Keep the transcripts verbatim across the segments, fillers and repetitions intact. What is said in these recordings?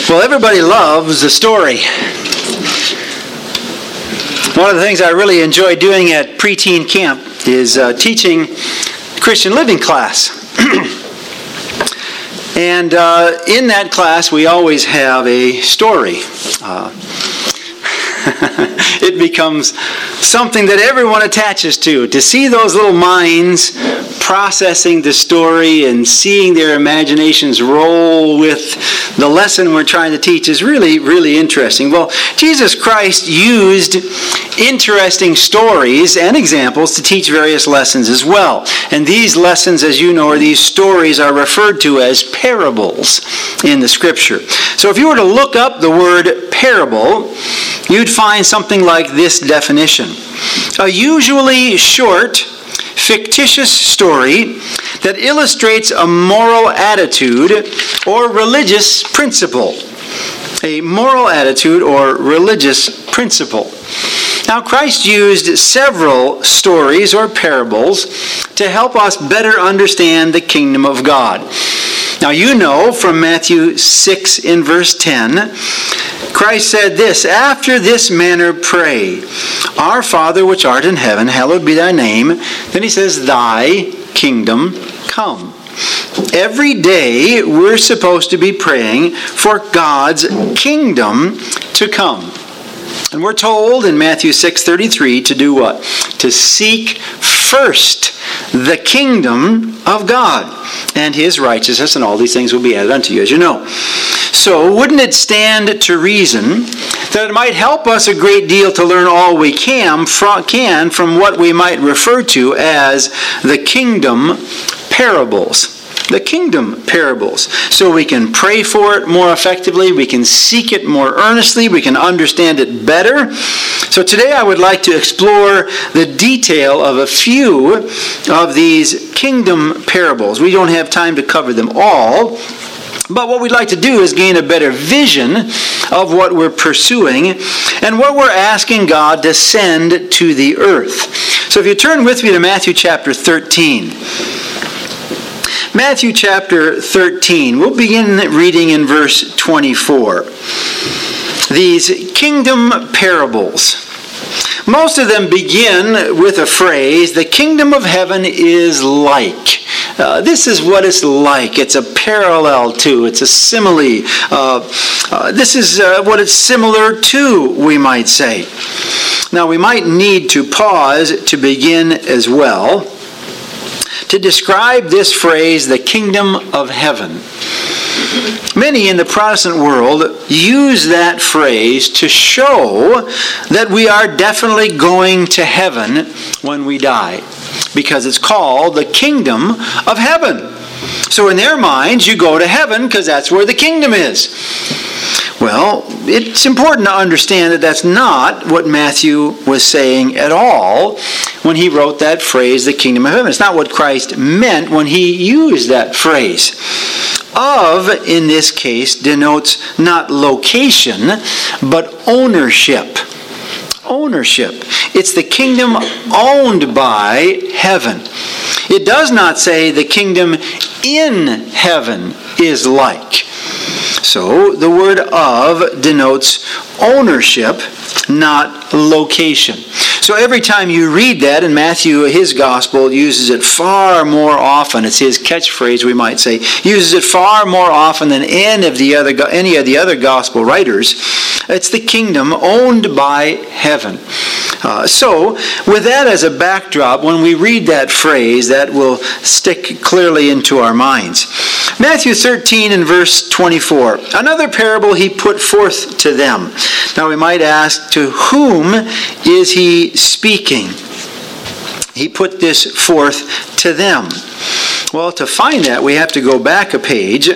Well, everybody loves a story. One of the things I really enjoy doing at preteen camp is uh, teaching Christian living class. And uh, in that class, we always have a story. Uh, it becomes something that everyone attaches to. To see those little minds processing the story and seeing their imaginations roll with the lesson we're trying to teach is really, really interesting. Well, Jesus Christ used interesting stories and examples to teach various lessons as well. And these lessons, as you know, or these stories are referred to as parables in the Scripture. So if you were to look up the word parable, you'd find something like this definition. A usually short, fictitious story that illustrates a moral attitude or religious principle. A moral attitude or religious principle. Now, Christ used several stories or parables to help us better understand the kingdom of God. Now, you know from Matthew six in verse ten, Christ said this, "After this manner pray, Our Father which art in heaven, hallowed be thy name." Then he says, "Thy kingdom come." Every day we're supposed to be praying for God's kingdom to come. And we're told in Matthew six thirty-three to do what? To seek first the kingdom of God and His righteousness, and all these things will be added unto you, as you know. So wouldn't it stand to reason that it might help us a great deal to learn all we can from, can from what we might refer to as the kingdom parables? The kingdom parables. So we can pray for it more effectively, we can seek it more earnestly, we can understand it better. So today I would like to explore the detail of a few of these kingdom parables. We don't have time to cover them all, but what we'd like to do is gain a better vision of what we're pursuing and what we're asking God to send to the earth. So if you turn with me to Matthew chapter thirteen. Matthew chapter thirteen. We'll begin reading in verse twenty-four. These kingdom parables. Most of them begin with a phrase, "The kingdom of heaven is like." Uh, this is what it's like. It's a parallel to. It's a simile. Uh, uh, this is uh, what it's similar to, we might say. Now, we might need to pause to begin as well to describe this phrase, the kingdom of heaven. Many in the Protestant world use that phrase to show that we are definitely going to heaven when we die, because it's called the kingdom of heaven. So in their minds, you go to heaven because that's where the kingdom is. Well, it's important to understand that that's not what Matthew was saying at all when he wrote that phrase, the kingdom of heaven. It's not what Christ meant when he used that phrase. Of, in this case, denotes not location, but ownership. Ownership. It's the kingdom owned by heaven. It does not say the kingdom in heaven is like. So the word "of" denotes ownership, not location. So every time you read that, and Matthew, his gospel, uses it far more often, it's his catchphrase, we might say, uses it far more often than any of the other any of the other gospel writers. It's the kingdom owned by heaven. Uh, so, with that as a backdrop, when we read that phrase, that will stick clearly into our minds. Matthew thirteen and verse twenty-four. Another parable he put forth to them. Now we might ask, to whom is he speaking? He put this forth to them. Well, to find that, we have to go back a page.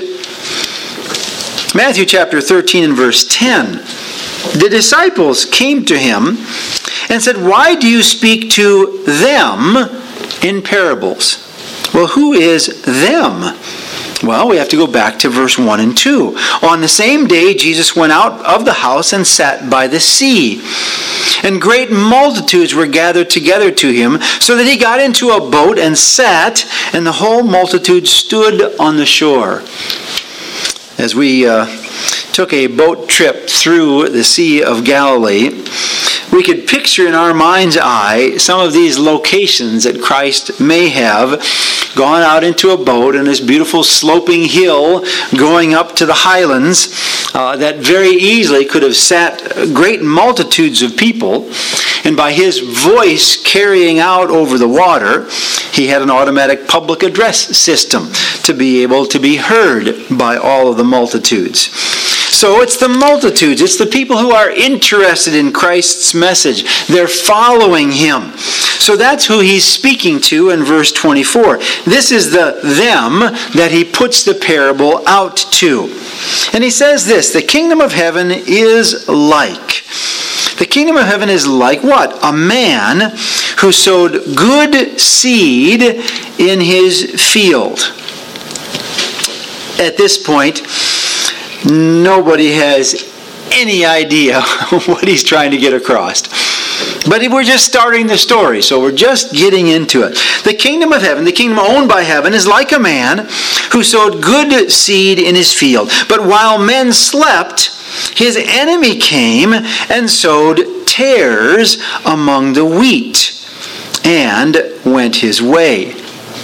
Matthew chapter thirteen and verse ten. The disciples came to him and said, "Why do you speak to them in parables?" Well, who is them? Well, we have to go back to verse one and two. On the same day, Jesus went out of the house and sat by the sea. And great multitudes were gathered together to him, so that he got into a boat and sat, and the whole multitude stood on the shore. As we uh, took a boat trip through the Sea of Galilee, we could picture in our mind's eye some of these locations that Christ may have gone out into a boat on this beautiful sloping hill going up to the highlands uh, that very easily could have sat great multitudes of people. And by his voice carrying out over the water, he had an automatic public address system to be able to be heard by all of the multitudes. So it's the multitudes. It's the people who are interested in Christ's message. They're following him. So that's who he's speaking to in verse twenty-four. This is the them that he puts the parable out to. And he says this, the kingdom of heaven is like. The kingdom of heaven is like what? A man who sowed good seed in his field. At this point, nobody has any idea what he's trying to get across. But we're just starting the story, so we're just getting into it. The kingdom of heaven, the kingdom owned by heaven, is like a man who sowed good seed in his field. But while men slept, his enemy came and sowed tares among the wheat and went his way.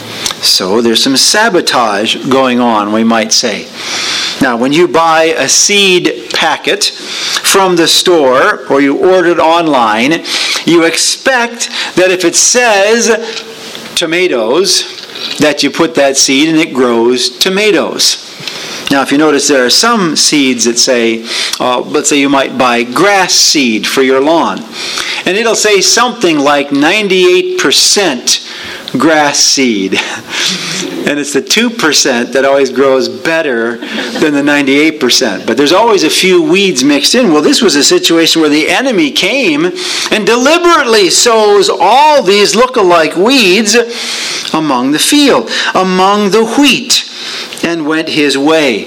So there's some sabotage going on, we might say. Now, when you buy a seed packet from the store or you order it online, you expect that if it says tomatoes, that you put that seed and it grows tomatoes. Now, if you notice, there are some seeds that say, uh, let's say you might buy grass seed for your lawn, and it'll say something like ninety-eight percent grass seed. And it's the two percent that always grows better than the ninety-eight percent. But there's always a few weeds mixed in. Well, this was a situation where the enemy came and deliberately sows all these look-alike weeds among the field, among the wheat, and went his way.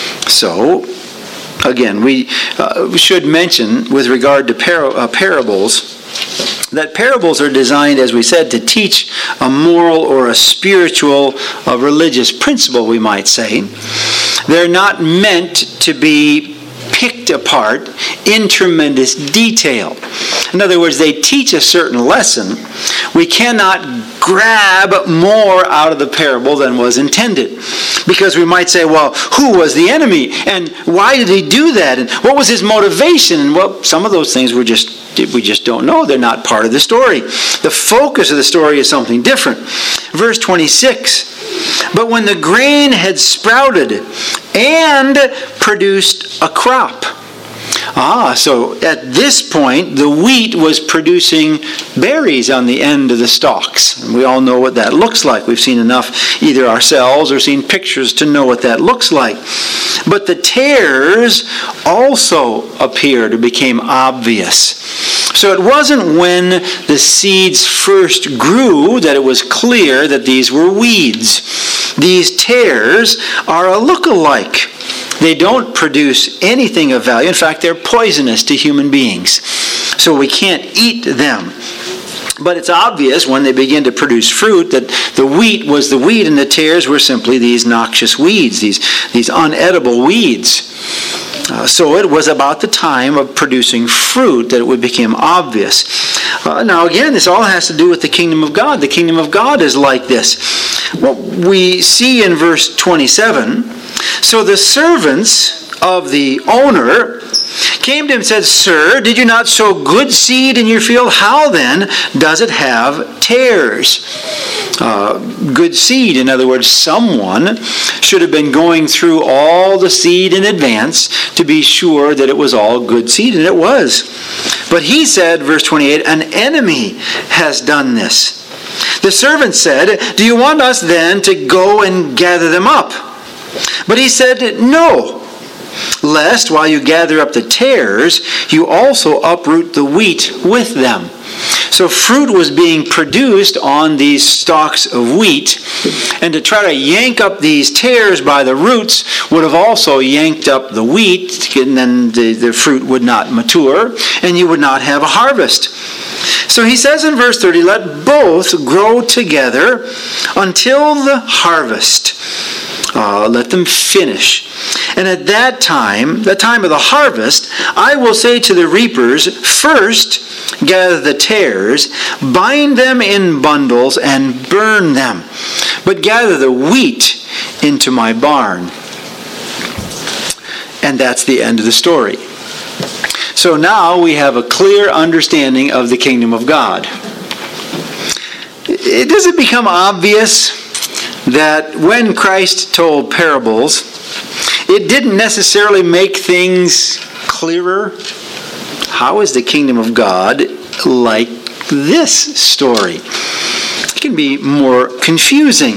So, again, we uh, should mention with regard to par- uh, parables, that parables are designed, as we said, to teach a moral or a spiritual, a religious principle, we might say. They're not meant to be picked apart in tremendous detail. In other words, they teach a certain lesson. We cannot grab more out of the parable than was intended. Because we might say, well, who was the enemy? And why did he do that? And what was his motivation? And well, some of those things were just we just don't know. They're not part of the story. The focus of the story is something different. Verse twenty-six, but when the grain had sprouted and produced a crop. Ah, so at this point, the wheat was producing berries on the end of the stalks. And we all know what that looks like. We've seen enough either ourselves or seen pictures to know what that looks like. But the tares also appeared or became obvious. So it wasn't when the seeds first grew that it was clear that these were weeds. These tares are a look-alike. They don't produce anything of value. In fact, they're poisonous to human beings. So we can't eat them. But it's obvious when they begin to produce fruit that the wheat was the wheat and the tares were simply these noxious weeds, these, these unedible weeds. Uh, so it was about the time of producing fruit that it would become obvious. Uh, now again, this all has to do with the kingdom of God. The kingdom of God is like this. What we see in verse twenty-seven, so the servants of the owner came to him and said, Sir, did you not sow good seed in your field? How then does it have tares? Uh, good seed, in other words, someone should have been going through all the seed in advance to be sure that it was all good seed, and it was. But he said, verse twenty-eight, an enemy has done this. The servant said, do you want us then to go and gather them up? But he said, no, lest while you gather up the tares, you also uproot the wheat with them. So fruit was being produced on these stalks of wheat, and to try to yank up these tares by the roots would have also yanked up the wheat, and then the, the fruit would not mature, and you would not have a harvest. So he says in verse thirty, let both grow together until the harvest. Uh, let them finish. And at that time, the time of the harvest, I will say to the reapers, first gather the tares, bind them in bundles, and burn them. But gather the wheat into my barn. And that's the end of the story. So now we have a clear understanding of the kingdom of God. It does it become obvious that when Christ told parables, it didn't necessarily make things clearer? How is the kingdom of God like this story? It can be more confusing.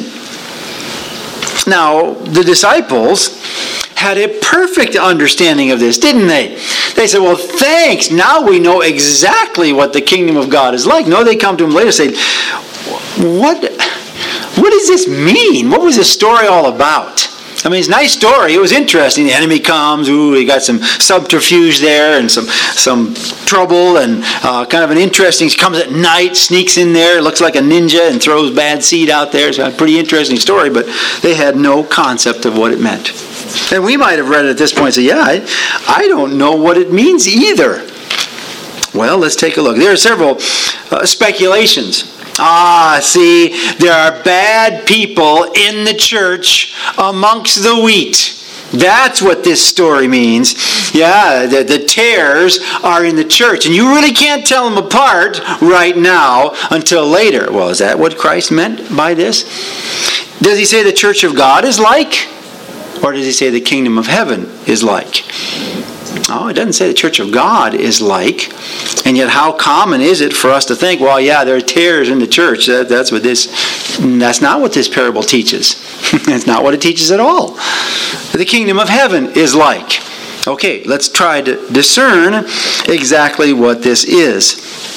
Now, the disciples had a perfect understanding of this, didn't they? They said, well, thanks. Now we know exactly what the kingdom of God is like. No, they come to him later and say, what, what does this mean? What was this story all about? I mean, it's a nice story. It was interesting. The enemy comes. Ooh, you got some subterfuge there and some some trouble and uh, kind of an interesting. He comes at night, sneaks in there, looks like a ninja and throws bad seed out there. It's a pretty interesting story, but they had no concept of what it meant. And we might have read it at this point and say, yeah, I, I don't know what it means either. Well, let's take a look. There are several uh, speculations. Ah, see, there are bad people in the church amongst the wheat. That's what this story means. Yeah, the, the tares are in the church. And you really can't tell them apart right now until later. Well, is that what Christ meant by this? Does he say the church of God is like? Or does he say the kingdom of heaven is like? Oh, it doesn't say the church of God is like. And yet how common is it for us to think, well, yeah, there are tares in the church. That, that's what this, that's not what this parable teaches. That's not what it teaches at all. The kingdom of heaven is like. Okay, let's try to discern exactly what this is.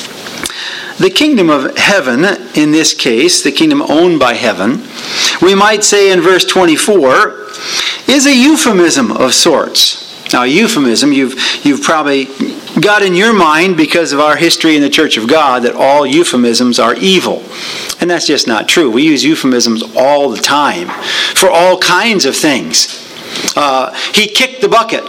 The kingdom of heaven, in this case, the kingdom owned by heaven, we might say in verse twenty-four, is a euphemism of sorts. Now, euphemism, you've you've probably got in your mind because of our history in the Church of God that all euphemisms are evil. And that's just not true. We use euphemisms all the time for all kinds of things. Uh, he kicked the bucket.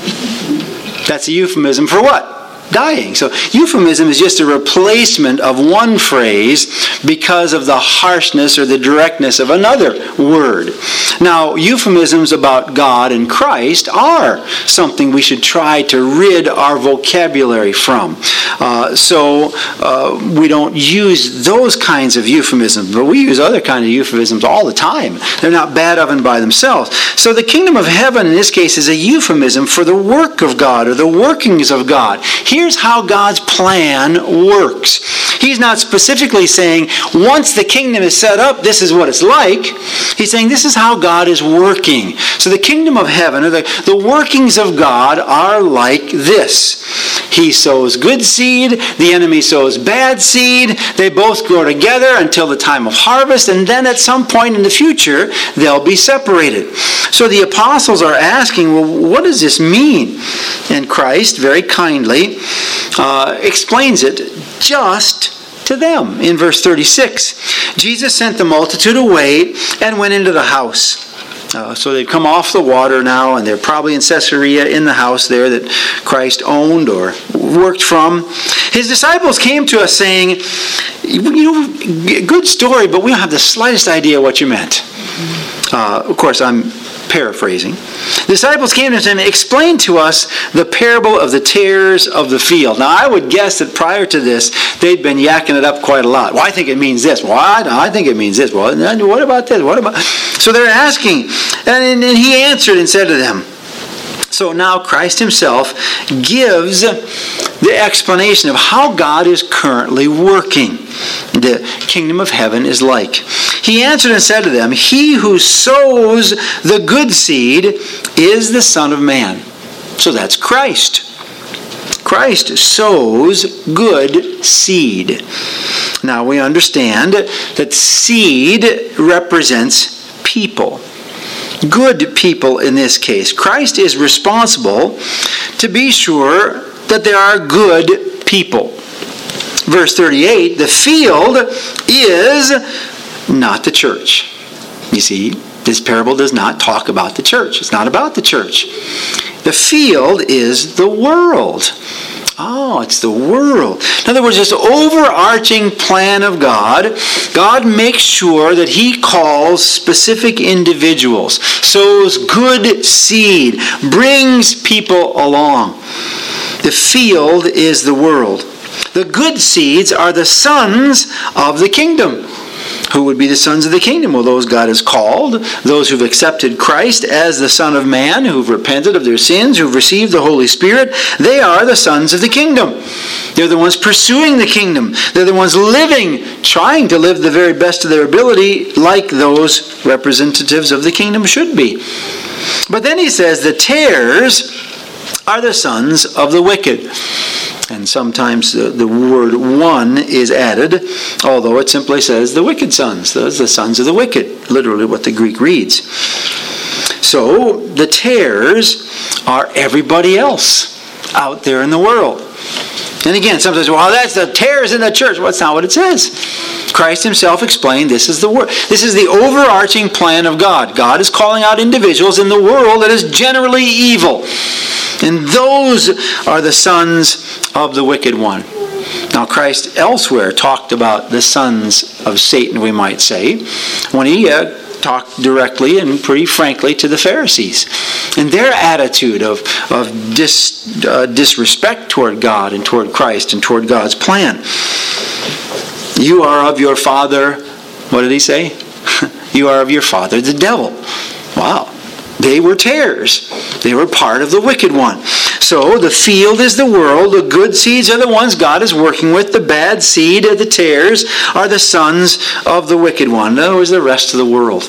That's a euphemism for what? Dying. So euphemism is just a replacement of one phrase because of the harshness or the directness of another word. Now, euphemisms about God and Christ are something we should try to rid our vocabulary from. Uh, so uh, we don't use those kinds of euphemisms, but we use other kinds of euphemisms all the time. They're not bad of and by themselves. So the kingdom of heaven in this case is a euphemism for the work of God or the workings of God. Here Here's how God's plan works. He's not specifically saying, once the kingdom is set up, this is what it's like. He's saying, this is how God is working. So the kingdom of heaven, or the, the workings of God, are like this. He sows good seed, the enemy sows bad seed. They both grow together until the time of harvest, and then at some point in the future, they'll be separated. So the apostles are asking, well, what does this mean? And Christ, very kindly, Uh, explains it just to them. In verse thirty-six, Jesus sent the multitude away and went into the house. Uh, so they've come off the water now, and they're probably in Caesarea in the house there that Christ owned or worked from. His disciples came to us saying, you know, good story, but we don't have the slightest idea what you meant. Uh, of course, I'm paraphrasing. The disciples came to him and explained to us the parable of the tares of the field. Now, I would guess that prior to this, they'd been yakking it up quite a lot. Well, I think it means this. Well, I, I think it means this. Well, what about this? What about? So they're asking, and, and he answered and said to them. So now Christ himself gives the explanation of how God is currently working. The kingdom of heaven is like. He answered and said to them, he who sows the good seed is the Son of Man. So that's Christ. Christ sows good seed. Now we understand that seed represents people. Good people in this case. Christ is responsible to be sure that there are good people. Verse thirty-eight, the field is not the church. You see, This parable does not talk about the church. It's not about the church. The field is the world. Oh, it's the world. In other words, this overarching plan of God, God makes sure that He calls specific individuals, sows good seed, brings people along. The field is the world. The good seeds are the sons of the kingdom. Who would be the sons of the kingdom? Well, those God has called, those who've accepted Christ as the Son of Man, who've repented of their sins, who've received the Holy Spirit. They are the sons of the kingdom. They're the ones pursuing the kingdom. They're the ones living, trying to live the very best of their ability, like those representatives of the kingdom should be. But then he says the tares are the sons of the wicked. And sometimes the, the word one is added, although it simply says the wicked sons. Those are the sons of the wicked, literally what the Greek reads. So the tares are everybody else out there in the world. And again, sometimes, well, that's the tares in the church. Well, that's not what it says. Christ himself explained this is the word. This is the overarching plan of God. God is calling out individuals in the world that is generally evil. And those are the sons of the wicked one. Now, Christ elsewhere talked about the sons of Satan, we might say, when he uh, talked directly and pretty frankly to the Pharisees and their attitude of, of dis, uh, disrespect toward God and toward Christ and toward God's plan. You are of your father, what did he say? You are of your father, the devil. Wow. They were tares. They were part of the wicked one. So the field is the world. The good seeds are the ones God is working with. The bad seed, the tares, are the sons of the wicked one. In other words, the rest of the world.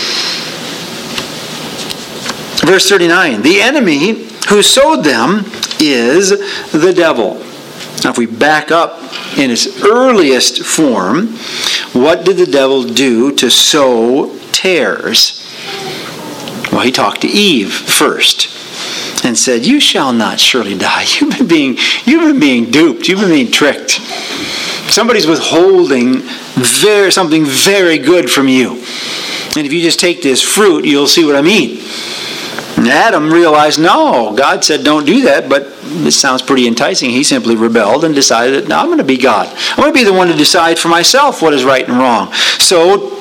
Verse thirty-nine. The enemy who sowed them is the devil. Now if we back up in its earliest form, what did the devil do to sow tares? Well, he talked to Eve first and said, you shall not surely die. You've been being, you've been being duped. You've been being tricked. Somebody's withholding very, something very good from you. And if you just take this fruit, you'll see what I mean. And Adam realized, no, God said don't do that, but this sounds pretty enticing. He simply rebelled and decided, no, I'm going to be God. I'm going to be the one to decide for myself what is right and wrong. So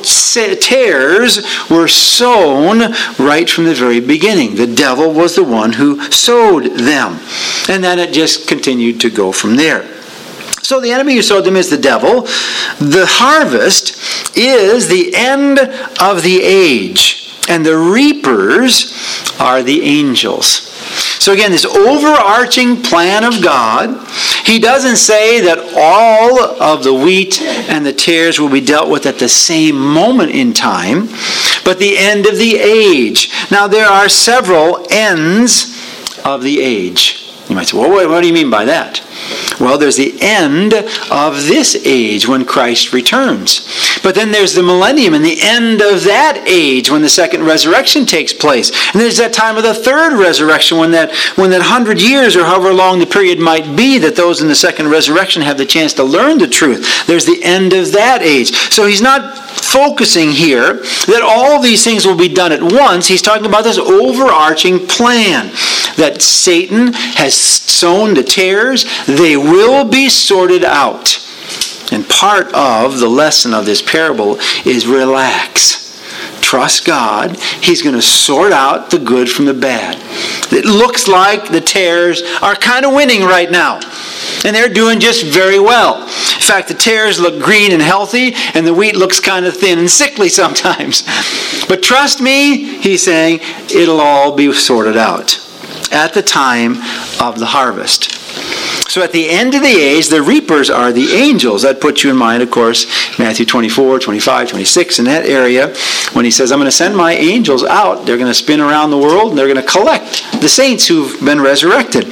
tares were sown right from the very beginning. The devil was the one who sowed them. And then it just continued to go from there. So the enemy who sowed them is the devil. The harvest is the end of the age. And the reapers are the angels. So again, this overarching plan of God, he doesn't say that all of the wheat and the tares will be dealt with at the same moment in time, but the end of the age. Now there are several ends of the age. You might say, well, what do you mean by that? Well, there's the end of this age when Christ returns. But then there's the millennium and the end of that age when the second resurrection takes place. And there's that time of the third resurrection when that when that hundred years or however long the period might be that those in the second resurrection have the chance to learn the truth. There's the end of that age. So he's not focusing here that all these things will be done at once. He's talking about this overarching plan that Satan has sown the tares. They will be sorted out. And part of the lesson of this parable is relax. Trust God. He's going to sort out the good from the bad. It looks like the tares are kind of winning right now. And they're doing just very well. In fact, the tares look green and healthy, and the wheat looks kind of thin and sickly sometimes. But trust me, he's saying, it'll all be sorted out at the time of the harvest. So at the end of the age, the reapers are the angels. That puts you in mind, of course, Matthew twenty-four, twenty-five, twenty-six, in that area, when he says, I'm going to send my angels out. They're going to spin around the world, and they're going to collect the saints who've been resurrected.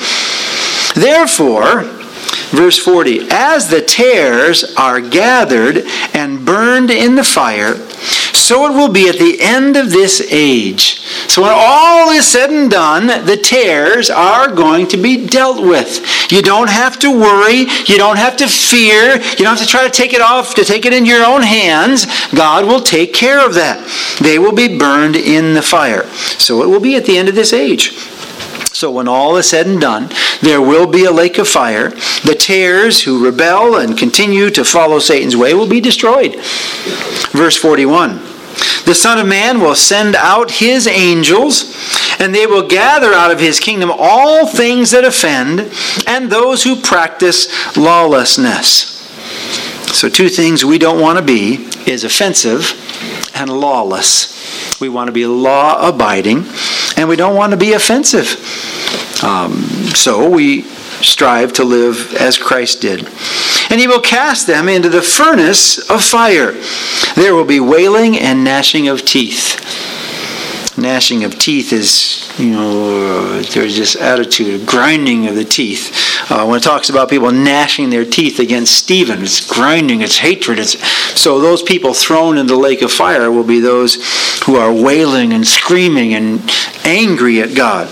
Therefore, verse forty, as the tares are gathered and burned in the fire, so it will be at the end of this age. So when all is said and done, the tares are going to be dealt with. You don't have to worry. You don't have to fear. You don't have to try to take it off, to take it in your own hands. God will take care of that. They will be burned in the fire. So it will be at the end of this age. So when all is said and done, there will be a lake of fire. The tares who rebel and continue to follow Satan's way will be destroyed. Verse forty-one. The Son of Man will send out his angels, and they will gather out of his kingdom all things that offend, and those who practice lawlessness. So two things we don't want to be is offensive and lawless. We want to be law-abiding, and we don't want to be offensive. Um, so we strive to live as Christ did. And he will cast them into the furnace of fire. There will be wailing and gnashing of teeth. Gnashing of teeth is, you know, uh, there's this attitude of grinding of the teeth. Uh, when it talks about people gnashing their teeth against Stephen, it's grinding, it's hatred. It's, so those people thrown into the lake of fire will be those who are wailing and screaming and angry at God.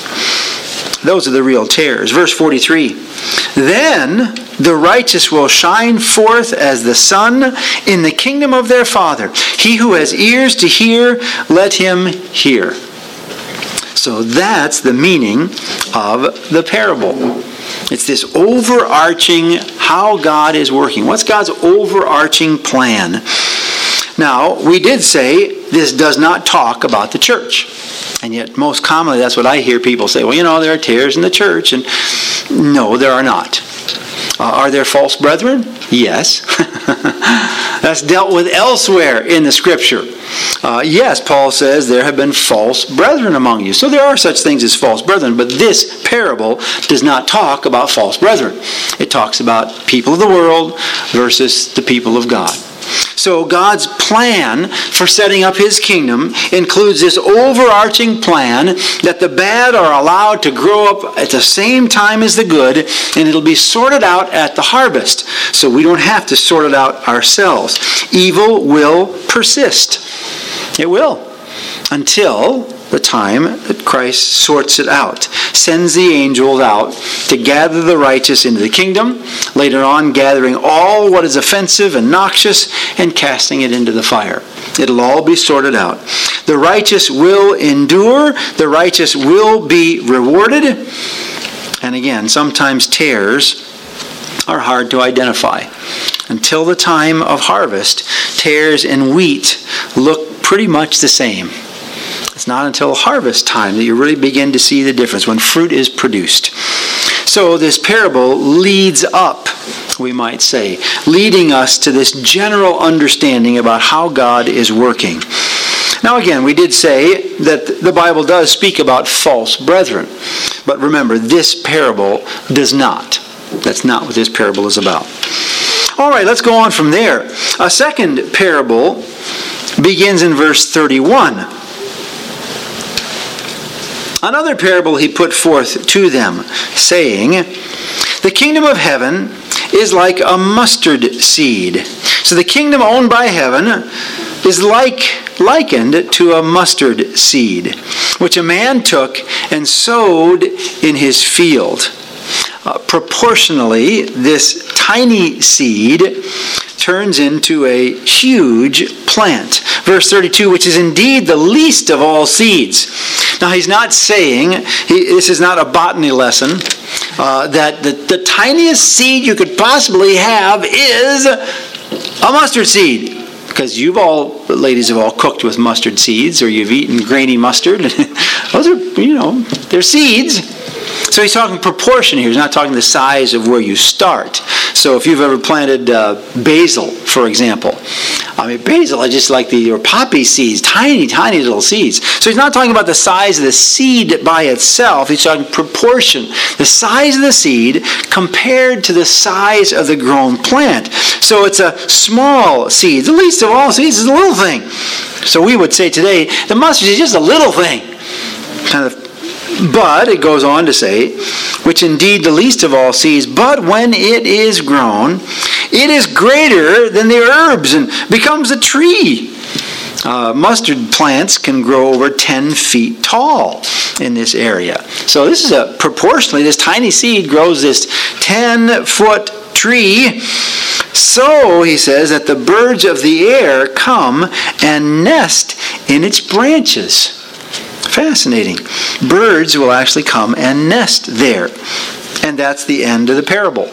Those are the real tares. Verse forty-three. Then the righteous will shine forth as the sun in the kingdom of their Father. He who has ears to hear, let him hear. So that's the meaning of the parable. It's this overarching how God is working. What's God's overarching plan? Now, we did say this does not talk about the church. And yet, most commonly, that's what I hear people say. Well, you know, there are tares in the church. And no, there are not. Uh, are there false brethren? Yes. That's dealt with elsewhere in the Scripture. Uh, yes, Paul says there have been false brethren among you. So there are such things as false brethren. But this parable does not talk about false brethren. It talks about people of the world versus the people of God. So God's plan for setting up his kingdom includes this overarching plan that the bad are allowed to grow up at the same time as the good, and it'll be sorted out at the harvest. So we don't have to sort it out ourselves. Evil will persist. It will. Until the time that Christ sorts it out, sends the angels out to gather the righteous into the kingdom, later on gathering all what is offensive and noxious and casting it into the fire. It'll all be sorted out. The righteous will endure. The righteous will be rewarded. And again, sometimes tares are hard to identify. Until the time of harvest, tares and wheat look pretty much the same. It's not until harvest time that you really begin to see the difference, when fruit is produced. So this parable leads up, we might say, leading us to this general understanding about how God is working. Now again, we did say that the Bible does speak about false brethren. But remember, this parable does not. That's not what this parable is about. All right, let's go on from there. A second parable begins in verse thirty-one. Another parable he put forth to them, saying, the kingdom of heaven is like a mustard seed. So the kingdom owned by heaven is like likened to a mustard seed, which a man took and sowed in his field. Uh, proportionally, this tiny seed turns into a huge plant. Verse thirty-two, which is indeed the least of all seeds. Now, he's not saying, he, this is not a botany lesson, uh, that the, the tiniest seed you could possibly have is a mustard seed. Because you've all, ladies have all cooked with mustard seeds, or you've eaten grainy mustard. Those are, you know, they're seeds. So he's talking proportion here. He's not talking the size of where you start. So if you've ever planted uh, basil, for example, I mean, basil are just like the or poppy seeds, tiny, tiny little seeds. So he's not talking about the size of the seed by itself. He's talking proportion. The size of the seed compared to the size of the grown plant. So it's a small seed. The least of all seeds is a little thing. So we would say today, the mustard seed is just a little thing. Kind of. But, it goes on to say, which indeed the least of all seeds, but when it is grown, it is greater than the herbs and becomes a tree, Uh, mustard plants can grow over ten feet tall in this area. So this is a proportionally, this tiny seed grows this ten foot tree. So, he says, that the birds of the air come and nest in its branches. Fascinating. Birds will actually come and nest there. And that's the end of the parable.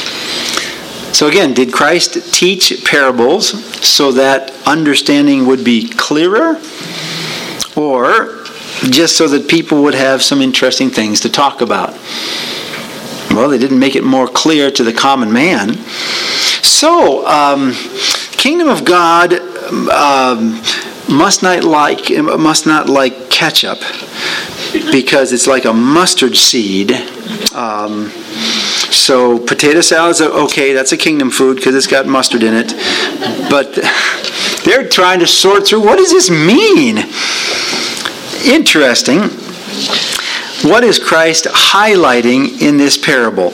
So again, did Christ teach parables so that understanding would be clearer? Or just so that people would have some interesting things to talk about? Well, they didn't make it more clear to the common man. So, um, kingdom of God um, must not like must not like ketchup, because it's like a mustard seed. Um, so potato salad's okay, that's a kingdom food because it's got mustard in it. But they're trying to sort through, what does this mean? Interesting. What is Christ highlighting in this parable?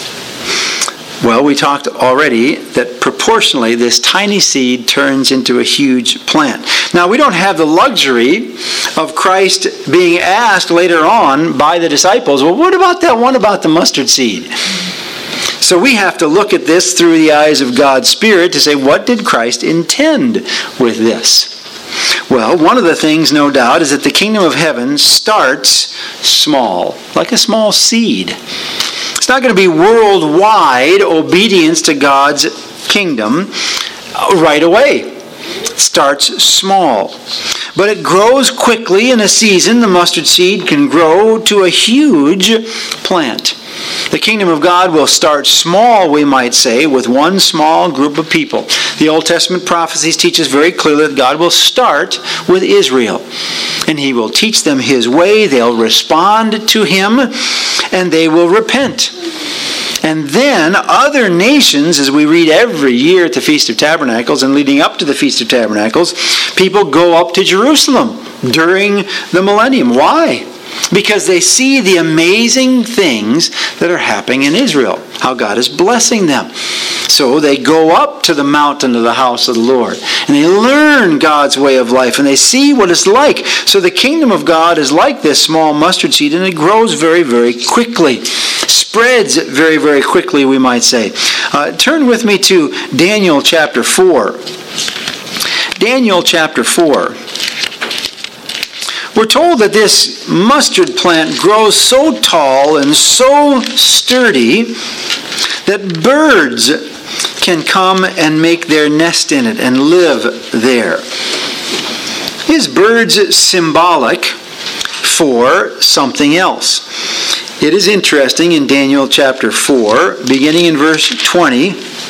Well, we talked already that proportionally this tiny seed turns into a huge plant. Now, we don't have the luxury of Christ being asked later on by the disciples, well, what about that one about the mustard seed? So we have to look at this through the eyes of God's Spirit to say, what did Christ intend with this? Well, one of the things, no doubt, is that the kingdom of heaven starts small, like a small seed. It's not going to be worldwide obedience to God's kingdom right away. It starts small. But it grows quickly in a season. The mustard seed can grow to a huge plant. The kingdom of God will start small, we might say, with one small group of people. The Old Testament prophecies teach us very clearly that God will start with Israel. And He will teach them His way, they'll respond to Him, and they will repent. And then other nations, as we read every year at the Feast of Tabernacles and leading up to the Feast of Tabernacles, people go up to Jerusalem during the millennium. Why? Because they see the amazing things that are happening in Israel, how God is blessing them. So they go up to the mountain of the house of the Lord, and they learn God's way of life, and they see what it's like. So the kingdom of God is like this small mustard seed, and it grows very, very quickly. Spreads very, very quickly, we might say. Uh, turn with me to Daniel chapter four. Daniel chapter four. We're told that this mustard plant grows so tall and so sturdy that birds can come and make their nest in it and live there. Is birds symbolic for something else? It is interesting in Daniel chapter four, beginning in verse twenty.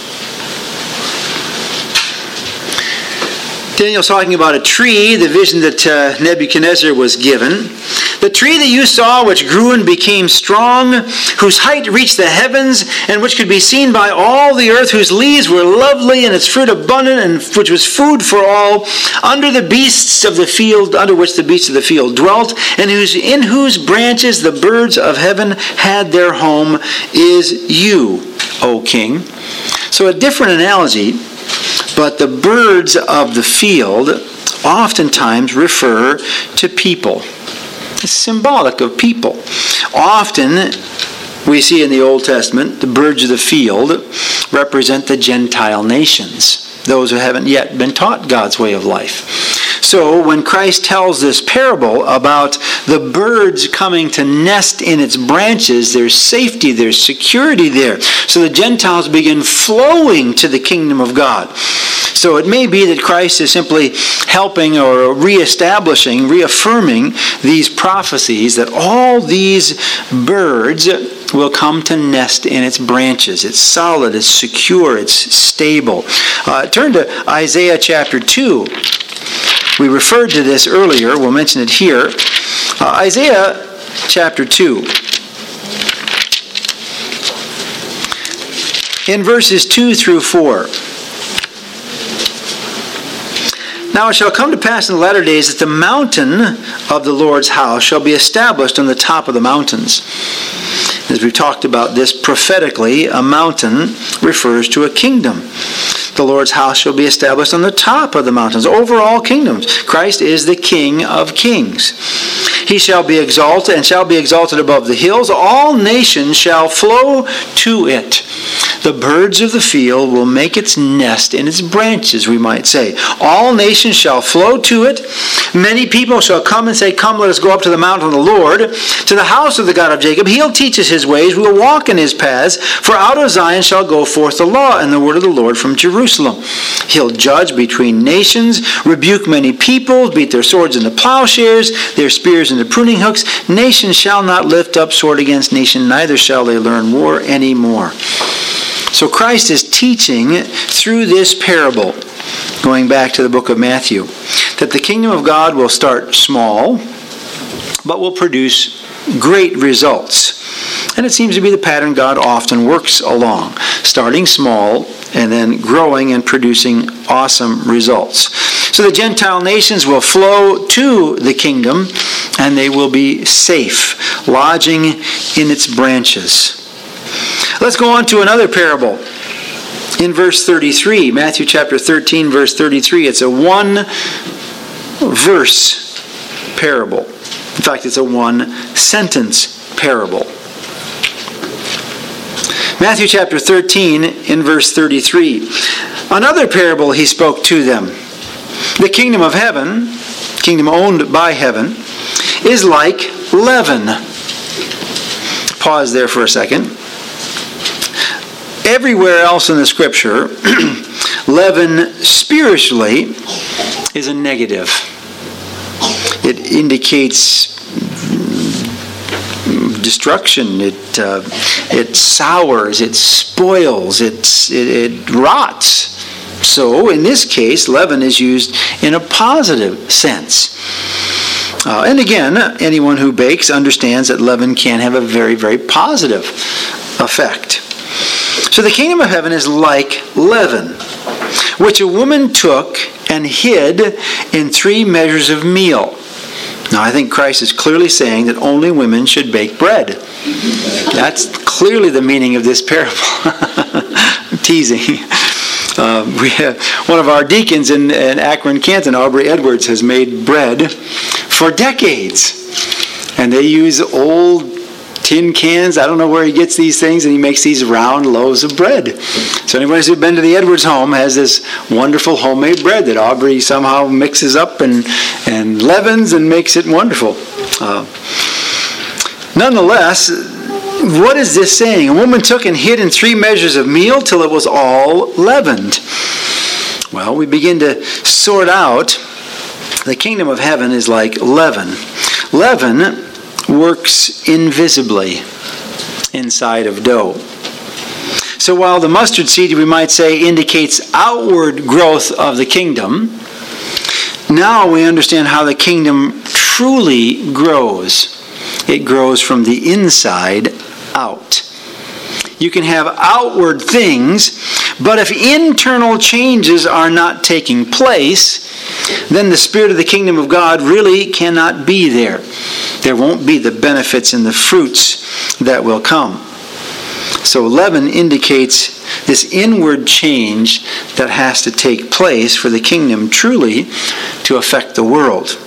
Daniel's talking about a tree, the vision that uh, Nebuchadnezzar was given. The tree that you saw, which grew and became strong, whose height reached the heavens, and which could be seen by all the earth, whose leaves were lovely, and its fruit abundant, and which was food for all, under the beasts of the field, under which the beasts of the field dwelt, and whose in whose branches the birds of heaven had their home, is you, O king. So a different analogy. But the birds of the field oftentimes refer to people. It's symbolic of people. Often we see in the Old Testament the birds of the field represent the Gentile nations, those who haven't yet been taught God's way of life. So when Christ tells this parable about the birds coming to nest in its branches, there's safety, there's security there. So the Gentiles begin flowing to the kingdom of God. So it may be that Christ is simply helping or reestablishing, reaffirming these prophecies that all these birds will come to nest in its branches. It's solid, it's secure, it's stable. Uh, turn to Isaiah chapter two. We referred to this earlier. We'll mention it here. Uh, Isaiah chapter two. In verses two through four. Now it shall come to pass in the latter days that the mountain of the Lord's house shall be established on the top of the mountains. As we've talked about this prophetically, a mountain refers to a kingdom. The Lord's house shall be established on the top of the mountains, over all kingdoms. Christ is the King of kings. He shall be exalted and shall be exalted above the hills. All nations shall flow to it. The birds of the field will make its nest in its branches, we might say. All nations shall flow to it. Many people shall come and say, come, let us go up to the mountain of the Lord, to the house of the God of Jacob. He'll teach us his ways. We will walk in his paths. For out of Zion shall go forth the law and the word of the Lord from Jerusalem. He'll judge between nations, rebuke many peoples, beat their swords into plowshares, their spears into pruning hooks. Nation shall not lift up sword against nation, neither shall they learn war any more. So Christ is teaching through this parable, going back to the book of Matthew, that the kingdom of God will start small, but will produce great results. And it seems to be the pattern God often works along, starting small and then growing and producing awesome results. So the Gentile nations will flow to the kingdom, and they will be safe, lodging in its branches. Let's go on to another parable. In verse thirty-three, Matthew chapter thirteen, verse thirty-three, it's a one-verse parable. In fact, it's a one-sentence parable. Matthew chapter thirteen, in verse thirty-three. Another parable he spoke to them. The kingdom of heaven, kingdom owned by heaven, is like leaven. Pause there for a second. Everywhere else in the scripture, leaven spiritually is a negative. It indicates destruction. It uh, it sours. It spoils. It, it it rots. So in this case, leaven is used in a positive sense. Uh, and again, anyone who bakes understands that leaven can have a very, very positive effect. So the kingdom of heaven is like leaven, which a woman took and hid in three measures of meal. Now I think Christ is clearly saying that only women should bake bread. That's clearly the meaning of this parable. I'm teasing. Uh, we have one of our deacons in, in Akron, Canton, Aubrey Edwards, has made bread for decades. And they use old tin cans. I don't know where he gets these things, and he makes these round loaves of bread. So anyone who's been to the Edwards home has this wonderful homemade bread that Aubrey somehow mixes up and, and leavens and makes it wonderful. Uh, nonetheless, what is this saying? A woman took and hid in three measures of meal till it was all leavened. Well, we begin to sort out. The kingdom of heaven is like leaven. Leaven works invisibly inside of dough. So while the mustard seed, we might say, indicates outward growth of the kingdom, now we understand how the kingdom truly grows. It grows from the inside out. You can have outward things, but if internal changes are not taking place, then the spirit of the kingdom of God really cannot be there. There won't be the benefits and the fruits that will come. So leaven indicates this inward change that has to take place for the kingdom truly to affect the world.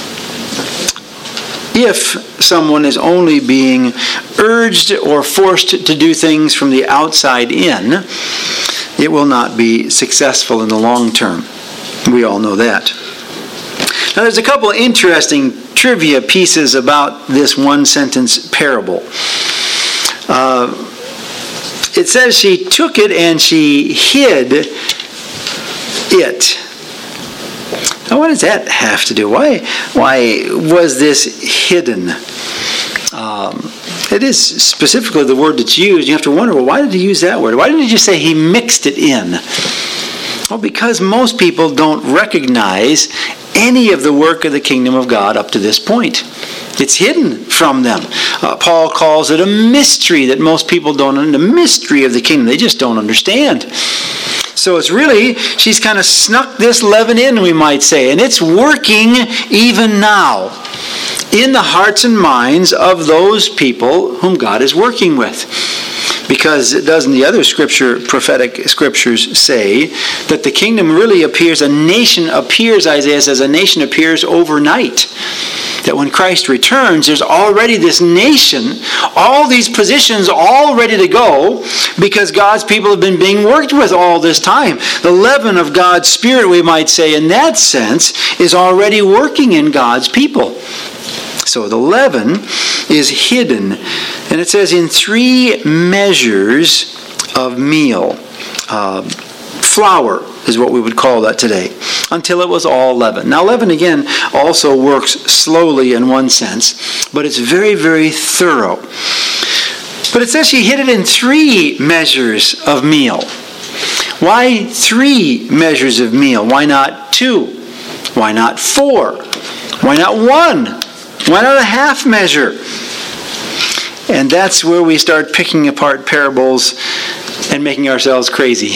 If someone is only being urged or forced to do things from the outside in, it will not be successful in the long term. We all know that. Now there's a couple of interesting trivia pieces about this one-sentence parable. Uh, it says she took it and she hid it. Now what does that have to do? Why, why was this hidden? Um, it is specifically the word that's used. You have to wonder, well, why did he use that word? Why didn't he just say he mixed it in? Well, because most people don't recognize any of the work of the kingdom of God up to this point. It's hidden from them. Uh, Paul calls it a mystery that most people don't, the mystery of the kingdom. They just don't understand. So it's really, she's kind of snuck this leaven in, we might say, and it's working even now in the hearts and minds of those people whom God is working with. Because doesn't the other scripture, prophetic scriptures say that the kingdom really appears, a nation appears, Isaiah says, a nation appears overnight. That when Christ returns, there's already this nation, all these positions all ready to go because God's people have been being worked with all this time. The leaven of God's Spirit, we might say, in that sense, is already working in God's people. So the leaven is hidden. And it says in three measures of meal. Uh, flour is what we would call that today. Until it was all leaven. Now leaven, again, also works slowly in one sense. But it's very, very thorough. But it says she hid it in three measures of meal. Why three measures of meal? Why not two? Why not four? Why not one? Why not a half measure? And that's where we start picking apart parables and making ourselves crazy.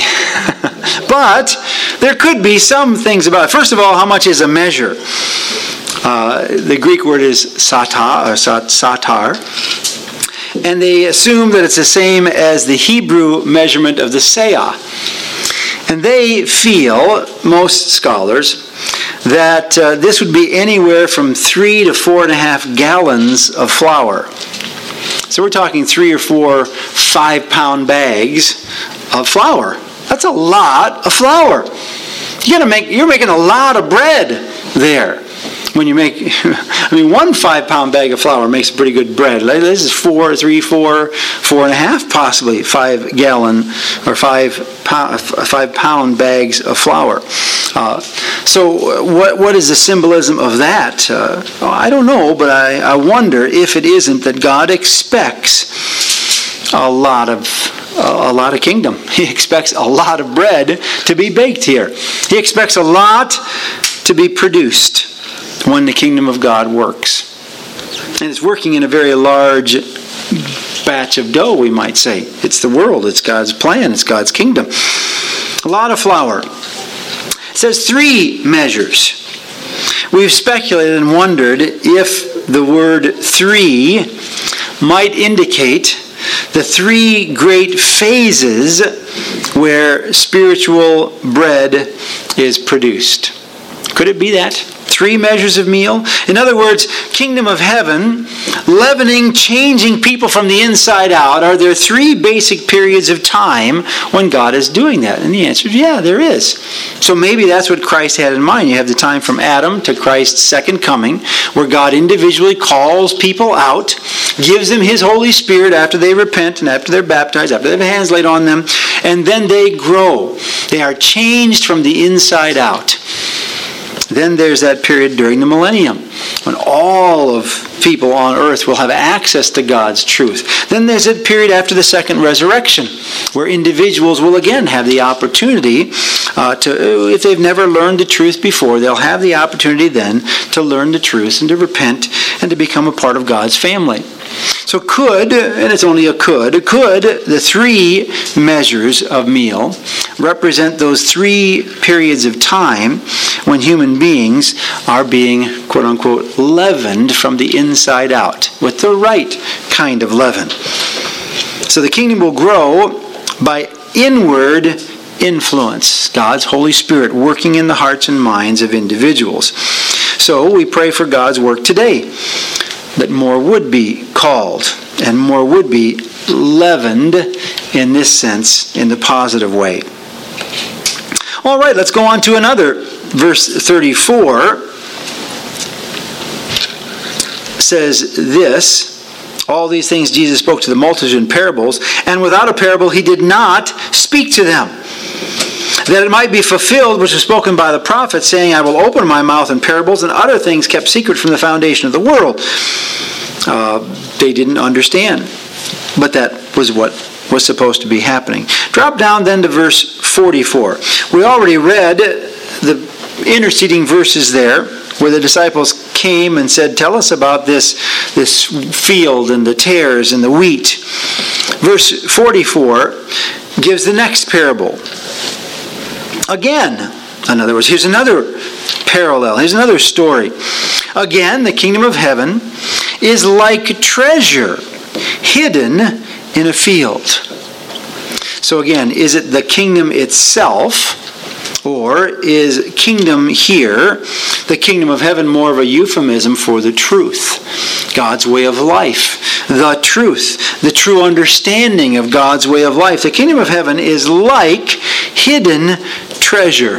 But there could be some things about it. First of all, how much is a measure? Uh, the Greek word is satar, or satar. And they assume that it's the same as the Hebrew measurement of the seah. And they feel, most scholars, that uh, this would be anywhere from three to four and a half gallons of flour. So we're talking three or four five-pound bags of flour. That's a lot of flour. You gotta make, you're making a lot of bread there. When you make, I mean, one five-pound bag of flour makes pretty good bread. This is four, three, four, four and a half, possibly five-gallon or five pound, five-pound bags of flour. Uh, so, what what is the symbolism of that? Uh, I don't know, but I, I wonder if it isn't that God expects a lot of a lot of kingdom. He expects a lot of bread to be baked here. He expects a lot to be produced when the kingdom of God works. And it's working in a very large batch of dough, we might say. It's the world. It's God's plan. It's God's kingdom. A lot of flour. It says three measures. We've speculated and wondered if the word three might indicate the three great phases where spiritual bread is produced. Could it be that? Three measures of meal? In other words, kingdom of heaven, leavening, changing people from the inside out. Are there three basic periods of time when God is doing that? And the answer is yeah, there is. So maybe that's what Christ had in mind. You have the time from Adam to Christ's second coming, where God individually calls people out, gives them His Holy Spirit after they repent and after they're baptized, after they have hands laid on them, and then they grow. They are changed from the inside out. Then there's that period during the millennium when all of people on earth will have access to God's truth. Then there's a period after the second resurrection where individuals will again have the opportunity uh, to, if they've never learned the truth before, they'll have the opportunity then to learn the truth and to repent and to become a part of God's family. So could, and it's only a could, could the three measures of meal represent those three periods of time when human beings are being, quote unquote, leavened from the inside out with the right kind of leaven. So the kingdom will grow by inward influence, God's Holy Spirit working in the hearts and minds of individuals. So we pray for God's work today, that more would be called and more would be leavened in this sense, in the positive way. All right, let's go on to another. Verse thirty-four says this: all these things Jesus spoke to the multitude in parables, and without a parable he did not speak to them, that it might be fulfilled which was spoken by the prophet, saying, I will open my mouth in parables and utter things kept secret from the foundation of the world. Uh, they didn't understand, but that was what was supposed to be happening. Drop down then to verse forty-four. We already read the interceding verses there where the disciples came and said, tell us about this, this field and the tares and the wheat. Verse forty-four gives the next parable. Again, in other words, here's another parallel. Here's another story. Again, the kingdom of heaven is like treasure hidden in a field. So again, is it the kingdom itself, or is kingdom here, the kingdom of heaven, more of a euphemism for the truth, God's way of life, the truth, the true understanding of God's way of life? The kingdom of heaven is like hidden treasure,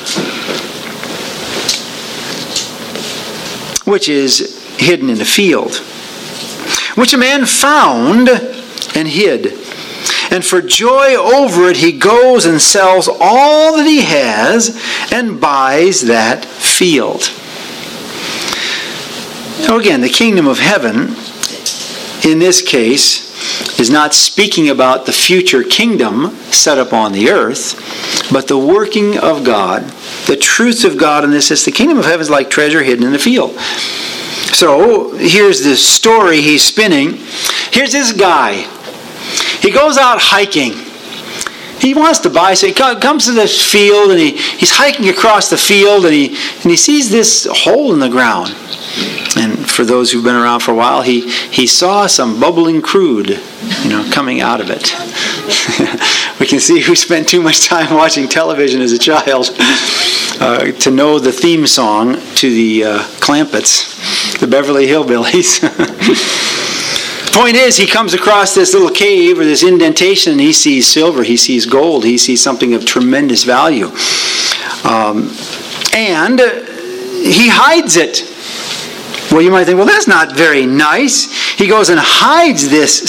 which is hidden in a field, which a man found and hid. And for joy over it, he goes and sells all that he has and buys that field. So again, the kingdom of heaven, in this case, is not speaking about the future kingdom set up on the earth, but the working of God, the truth of God in this is the kingdom of heaven is like treasure hidden in the field. So here's the story he's spinning. Here's this guy. He goes out hiking. He wants to buy, so he comes to this field and he, he's hiking across the field and he and he sees this hole in the ground. And for those who've been around for a while, he, he saw some bubbling crude, you know, coming out of it. We can see who spent too much time watching television as a child uh, to know the theme song to the uh, Clampetts, the Beverly Hillbillies. Point is, he comes across this little cave or this indentation and he sees silver, he sees gold, he sees something of tremendous value. Um, and he hides it. Well, you might think, well, that's not very nice. He goes and hides this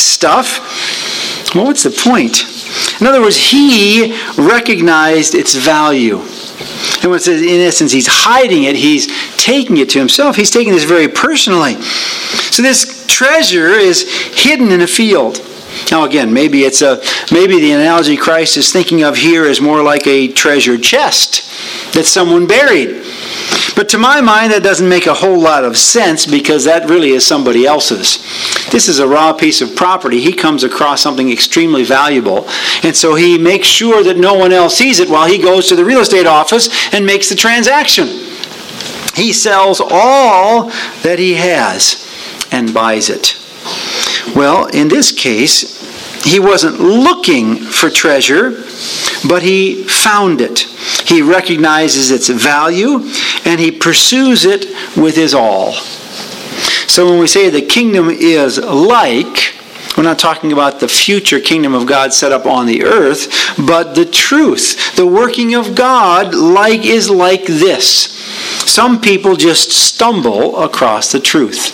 stuff. Well, what's the point? In other words, he recognized its value. And when it says, in essence, he's hiding it, he's taking it to himself. He's taking this very personally. So this treasure is hidden in a field. Now again, maybe it's a maybe the analogy Christ is thinking of here is more like a treasure chest that someone buried. But to my mind, that doesn't make a whole lot of sense because that really is somebody else's. This is a raw piece of property. He comes across something extremely valuable. And so he makes sure that no one else sees it while he goes to the real estate office and makes the transaction. He sells all that he has and buys it. Well, in this case, he wasn't looking for treasure, but he found it. He recognizes its value, and he pursues it with his all. So when we say the kingdom is like, we're not talking about the future kingdom of God set up on the earth, but the truth, the working of God like is like this. Some people just stumble across the truth.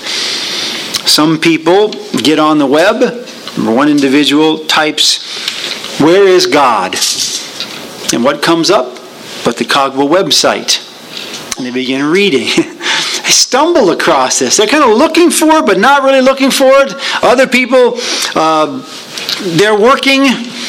Some people get on the web. One individual types, "Where is God?" And what comes up? But the Cogwell website. And they begin reading. They stumble across this. They're kind of looking for it, but not really looking for it. Other people, uh, they're working,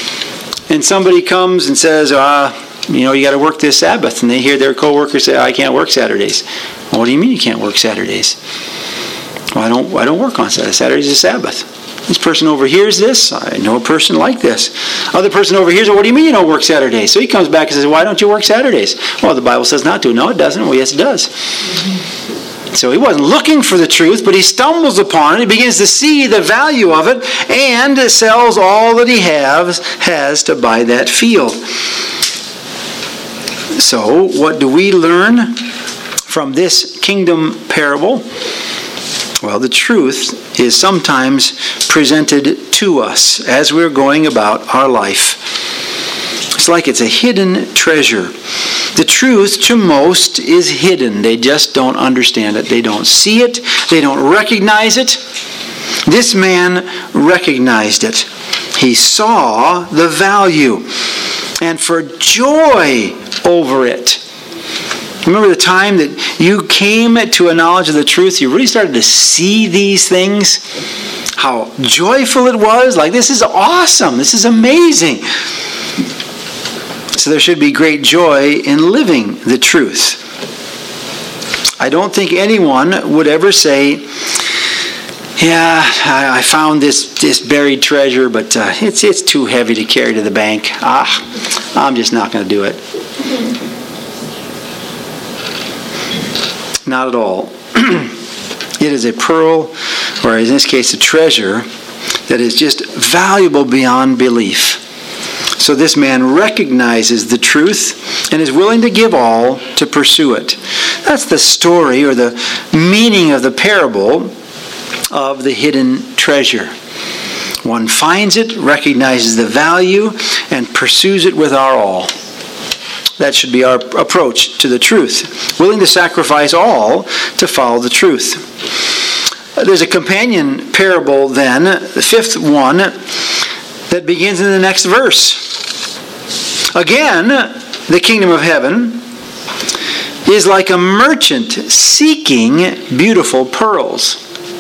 and somebody comes and says, uh, you know, you got to work this Sabbath. And they hear their coworkers say, "I can't work Saturdays." Well, what do you mean you can't work Saturdays? Well, I don't, I don't work on Saturday. Saturday's a Sabbath. This person overhears this. I know a person like this. Other person overhears it. What do you mean you don't work Saturdays? So he comes back and says, "Why don't you work Saturdays?" Well, the Bible says not to. No, it doesn't. Well, yes, it does. Mm-hmm. So he wasn't looking for the truth, but he stumbles upon it. He begins to see the value of it and sells all that he has, has to buy that field. So what do we learn from this kingdom parable? Well, the truth is sometimes presented to us as we're going about our life. It's like it's a hidden treasure. The truth to most is hidden. They just don't understand it. They don't see it. They don't recognize it. This man recognized it. He saw the value. And for joy over it. Remember the time that you came to a knowledge of the truth, you really started to see these things? How joyful it was. Like, this is awesome. This is amazing. So there should be great joy in living the truth. I don't think anyone would ever say, "Yeah, I found this, this buried treasure, but uh, it's, it's too heavy to carry to the bank. Ah, I'm just not going to do it." Not at all. It is a pearl, or in this case a treasure, that is just valuable beyond belief. So this man recognizes the truth and is willing to give all to pursue it. That's the story or the meaning of the parable of the hidden treasure. One finds it, recognizes the value, and pursues it with our all. That should be our approach to the truth. Willing to sacrifice all to follow the truth. There's a companion parable then, the fifth one, that begins in the next verse. Again, the kingdom of heaven is like a merchant seeking beautiful pearls.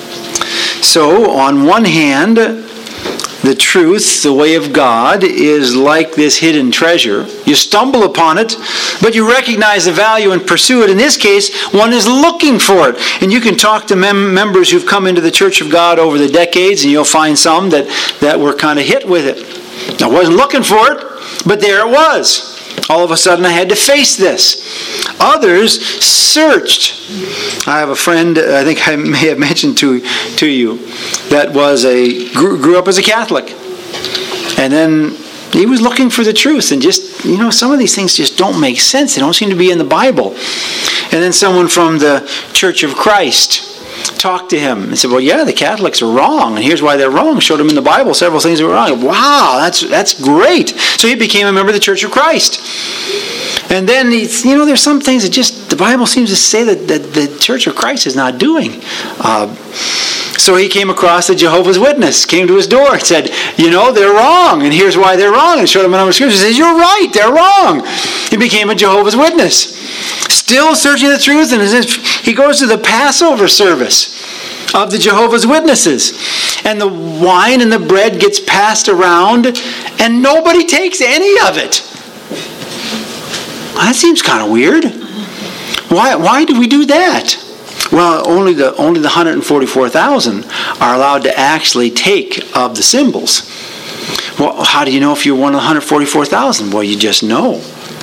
So, on one hand, the truth, the way of God, is like this hidden treasure. You stumble upon it, but you recognize the value and pursue it. In this case, one is looking for it. And you can talk to mem- members who've come into the Church of God over the decades, and you'll find some that, that were kind of hit with it. I wasn't looking for it, but there it was. All of a sudden I had to face this. Others searched. I have a friend, I think I may have mentioned to, to you, that was a grew, grew up as a Catholic. And then he was looking for the truth and just, you know, some of these things just don't make sense. They don't seem to be in the Bible. And then someone from the Church of Christ talked to him and said, well, yeah, the Catholics are wrong, and here's why they're wrong. Showed him in the Bible several things that were wrong. Wow, that's that's great. So he became a member of the Church of Christ. And then, he's, you know, there's some things that just, the Bible seems to say that, that the Church of Christ is not doing. Uh, so he came across the Jehovah's Witness, came to his door and said, you know, they're wrong, and here's why they're wrong. And showed him a number of scriptures. He says, you're right, they're wrong. He became a Jehovah's Witness. Still searching the truth, and as if he goes to the Passover service of the Jehovah's Witnesses. And the wine and the bread gets passed around, and nobody takes any of it. Well, that seems kind of weird. Why, why do we do that? Well, only the only the one hundred forty-four thousand are allowed to actually take of the symbols. Well, how do you know if you're one of the one hundred forty-four thousand? Well, you just know.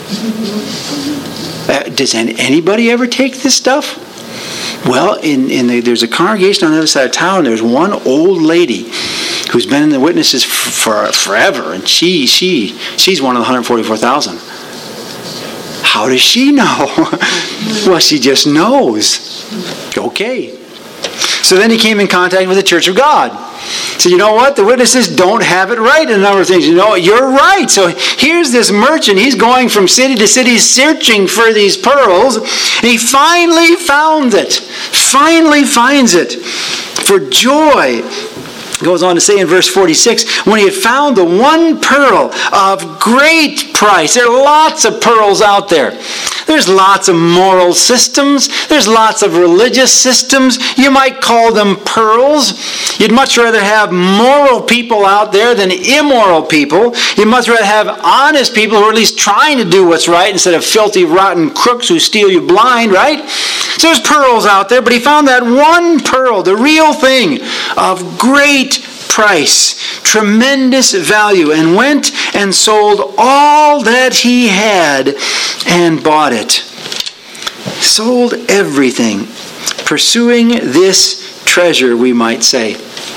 Uh, does any, anybody ever take this stuff? Well, in, in the, there's a congregation on the other side of town. There's one old lady who's been in the witnesses for, for forever, and she she she's one of the one hundred forty-four thousand. How does she know? Well, she just knows. Okay. So then he came in contact with the Church of God. So you know what? The witnesses don't have it right in a number of things. You know, you're right. So here's this merchant. He's going from city to city searching for these pearls. And he finally found it. Finally finds it. For joy. Goes on to say in verse forty-six, when he had found the one pearl of great price. There are lots of pearls out there. There's lots of moral systems. There's lots of religious systems. You might call them pearls. You'd much rather have moral people out there than immoral people. You'd much rather have honest people who are at least trying to do what's right instead of filthy, rotten crooks who steal you blind, right? So there's pearls out there, but he found that one pearl, the real thing, of great price, tremendous value, and went and sold all that he had and bought it. Sold everything, pursuing this treasure, we might say.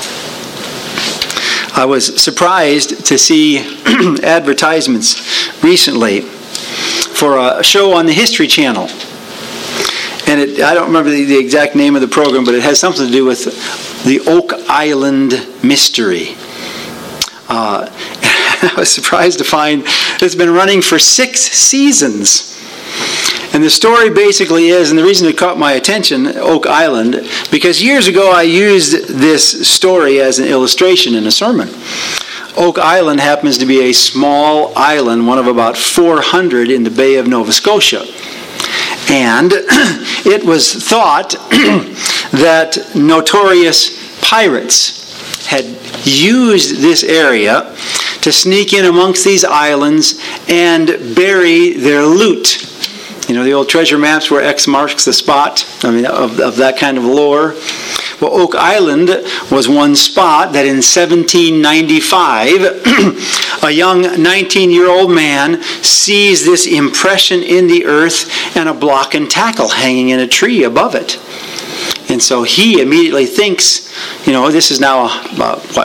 I was surprised to see advertisements recently for a show on the History Channel. And it, I don't remember the, the exact name of the program, but it has something to do with the Oak Island mystery. Uh, I was surprised to find it's been running for six seasons. And the story basically is, and the reason it caught my attention, Oak Island, because years ago I used this story as an illustration in a sermon. Oak Island happens to be a small island, one of about four hundred in the Bay of Nova Scotia. And it was thought that notorious pirates had used this area to sneak in amongst these islands and bury their loot. You know, the old treasure maps where X marks the spot, I mean, of, of that kind of lore. Well, Oak Island was one spot that in seventeen ninety-five, a young nineteen-year-old man sees this impression in the earth and a block and tackle hanging in a tree above it. And so he immediately thinks, you know, this is now, uh, what,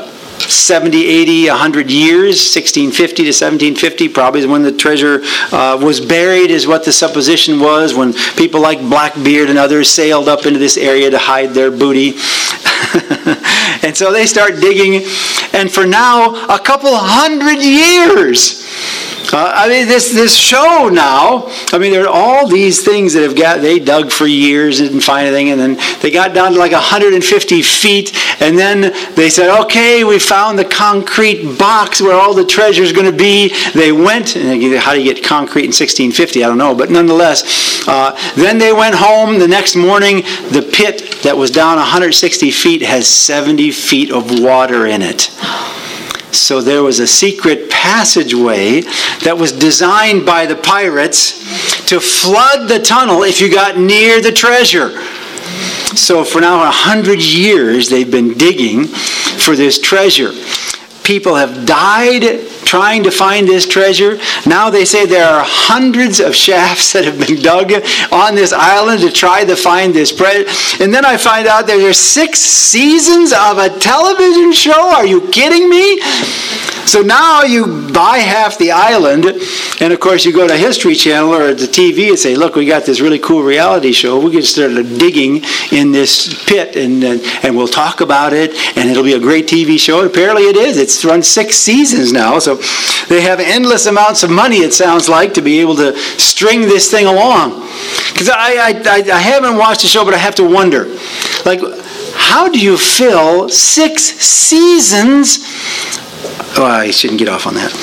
seventy, eighty, one hundred years, sixteen fifty to seventeen fifty, probably is when the treasure uh, was buried, is what the supposition was, when people like Blackbeard and others sailed up into this area to hide their booty. And so they start digging, and for now, a couple hundred years. Uh, I mean, this this show now, I mean, there are all these things that have got, they dug for years and didn't find anything, and then they got down to like one hundred fifty feet, and then they said, okay, we found the concrete box where all the treasure is going to be. They went, and how do you get concrete in sixteen fifty? I don't know, but nonetheless, uh, then they went home. The next morning, the pit that was down one hundred sixty feet has seventy feet of water in it. So there was a secret passageway that was designed by the pirates to flood the tunnel if you got near the treasure. So for now, a hundred years, they've been digging for this treasure. People have died trying to find this treasure. Now they say there are hundreds of shafts that have been dug on this island to try to find this treasure. And then I find out there are six seasons of a television show. Are you kidding me? So now you buy half the island, and of course you go to History Channel or the T V and say, look, we got this really cool reality show. We can start digging in this pit, and, and and we'll talk about it, and it'll be a great T V show. And apparently it is. It's run six seasons now, so they have endless amounts of money, it sounds like, to be able to string this thing along. Because I, I, I haven't watched the show, but I have to wonder, like, how do you fill six seasons? Oh, I shouldn't get off on that.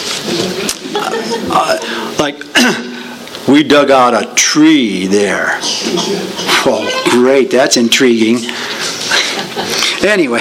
Uh, like, we dug out a tree there. Oh, great. That's intriguing. Anyway,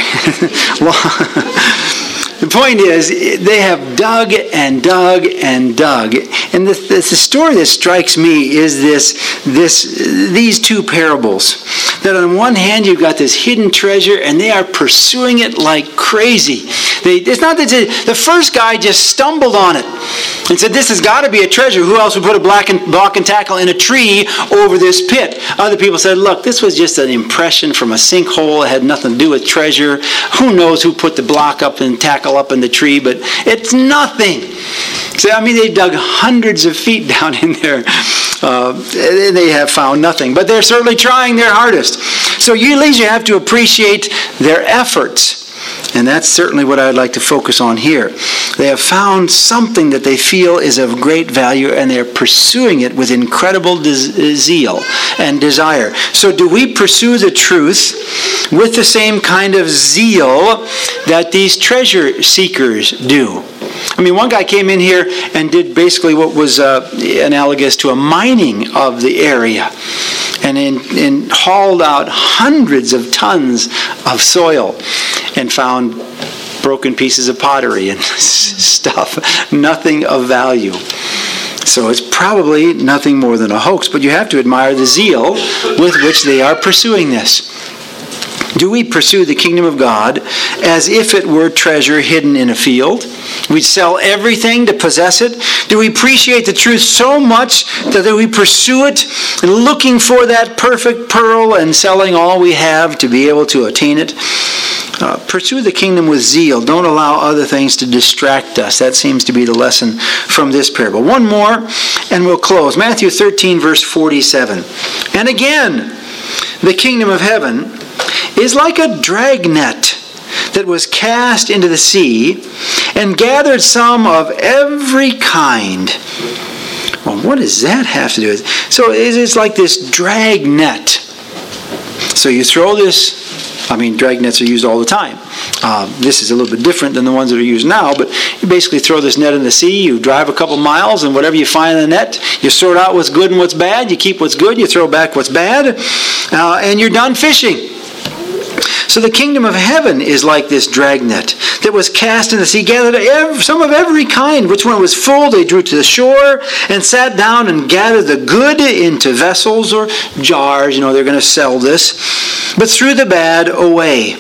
well, the point is, they have dug and dug and dug. And the, the, the story that strikes me is this, this, these two parables. That on one hand, you've got this hidden treasure, and they are pursuing it like crazy. They, it's not that they, the first guy just stumbled on it and said, this has got to be a treasure. Who else would put a block and, block and tackle in a tree over this pit? Other people said, look, this was just an impression from a sinkhole. It had nothing to do with treasure. Who knows who put the block up and tackle up in the tree, but it's nothing. So, I mean, they dug hundreds of feet down in there. Uh, and they have found nothing. But they're certainly trying their hardest. So you, at least you have to appreciate their efforts. And that's certainly what I'd like to focus on here. They have found something that they feel is of great value, and they're pursuing it with incredible des- zeal and desire. So do we pursue the truth with the same kind of zeal that these treasure seekers do? I mean, one guy came in here and did basically what was uh, analogous to a mining of the area, and, in, and hauled out hundreds of tons of soil and found broken pieces of pottery and stuff, nothing of value. So it's probably nothing more than a hoax, but you have to admire the zeal with which they are pursuing this. Do we pursue the kingdom of God as if it were treasure hidden in a field? We sell everything to possess it? Do we appreciate the truth so much that we pursue it, looking for that perfect pearl and selling all we have to be able to attain it? Uh, pursue the kingdom with zeal. Don't allow other things to distract us. That seems to be the lesson from this parable. One more, and we'll close. Matthew thirteen, verse forty-seven. And again, the kingdom of heaven is like a dragnet that was cast into the sea and gathered some of every kind. Well, what does that have to do with it? So it's like this drag net. So you throw this, I mean, drag nets are used all the time. Uh, this is a little bit different than the ones that are used now, but you basically throw this net in the sea, you drive a couple miles, and whatever you find in the net, you sort out what's good and what's bad, you keep what's good, you throw back what's bad, uh, and you're done fishing. So the kingdom of heaven is like this dragnet that was cast in the sea, gathered every, some of every kind. Which when it was full, they drew to the shore and sat down and gathered the good into vessels or jars. You know, they're going to sell this. But threw the bad away.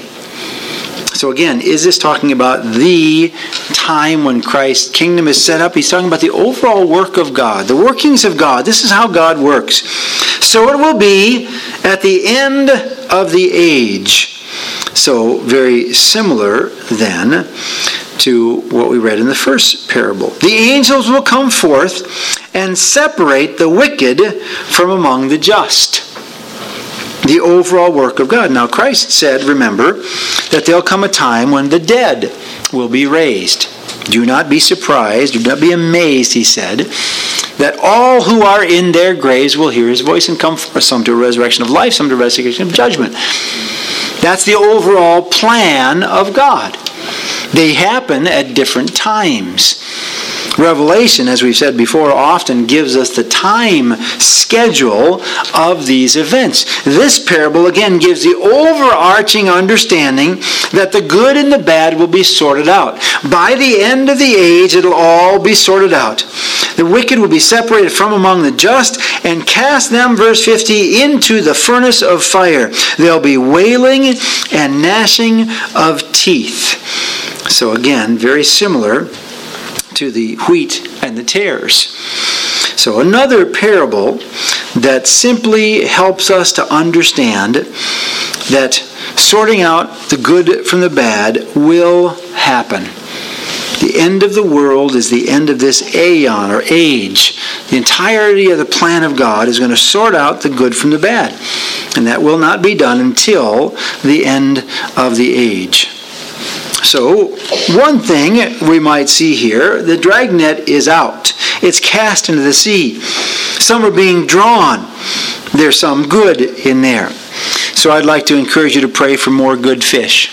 So again, is this talking about the time when Christ's kingdom is set up? He's talking about the overall work of God, the workings of God. This is how God works. So it will be at the end of the age. So very similar then to what we read in the first parable. The angels will come forth and separate the wicked from among the just. The overall work of God. Now Christ said, remember, that there'll come a time when the dead will be raised. Do not be surprised, do not be amazed, he said, that all who are in their graves will hear his voice and come forth, some to a resurrection of life, some to a resurrection of judgment. That's the overall plan of God. They happen at different times. Revelation, as we've said before, often gives us the time schedule of these events. This parable, again, gives the overarching understanding that the good and the bad will be sorted out. By the end of the age, it'll all be sorted out. The wicked will be separated from among the just and cast them, verse fifty, into the furnace of fire. There'll be wailing and gnashing of teeth. So again, very similar to the wheat and the tares. So another parable that simply helps us to understand that sorting out the good from the bad will happen. The end of the world is the end of this aeon or age. The entirety of the plan of God is going to sort out the good from the bad. And that will not be done until the end of the age. So, one thing we might see here, the dragnet is out. It's cast into the sea. Some are being drawn. There's some good in there. So I'd like to encourage you to pray for more good fish.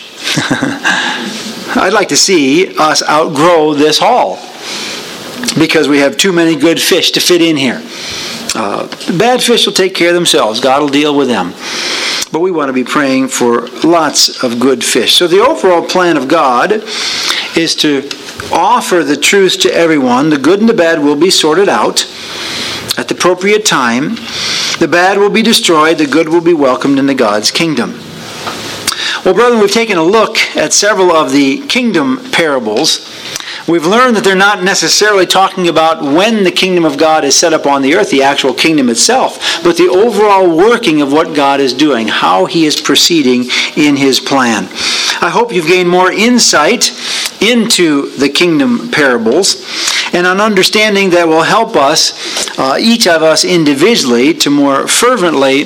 I'd like to see us outgrow this hall because we have too many good fish to fit in here. Uh, the bad fish will take care of themselves. God will deal with them. But we want to be praying for lots of good fish. So the overall plan of God is to offer the truth to everyone. The good and the bad will be sorted out at the appropriate time. The bad will be destroyed. The good will be welcomed into God's kingdom. Well, brethren, we've taken a look at several of the kingdom parables. We've learned that they're not necessarily talking about when the kingdom of God is set up on the earth, the actual kingdom itself, but the overall working of what God is doing, how he is proceeding in his plan. I hope you've gained more insight into the kingdom parables and an understanding that will help us, uh, each of us individually, to more fervently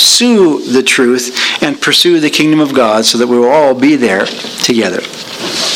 pursue the truth and pursue the kingdom of God so that we will all be there together.